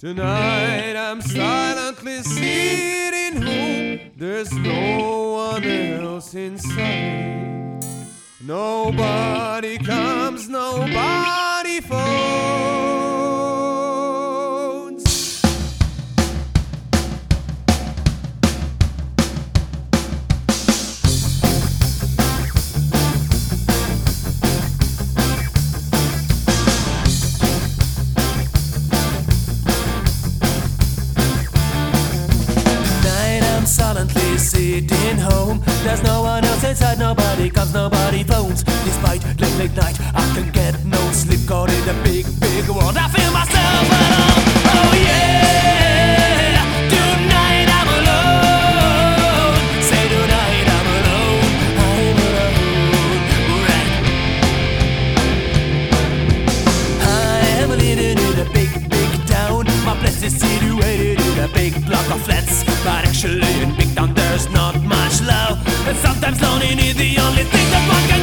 Tonight I'm silently sitting home. There's no one else in sight. Nobody comes, nobody phones. Silently sitting home. There's no one else inside, nobody comes, nobody phones. Despite late night, I can get no sleep. Caught in the big, big world, I feel myself alone. Oh yeah, tonight I'm alone. Say tonight I'm alone, I'm alone. Right. I am living in a big, big town. My place is situated in a big block of flats. But actually in big town there's not much love, and sometimes lonely is the only thing that one can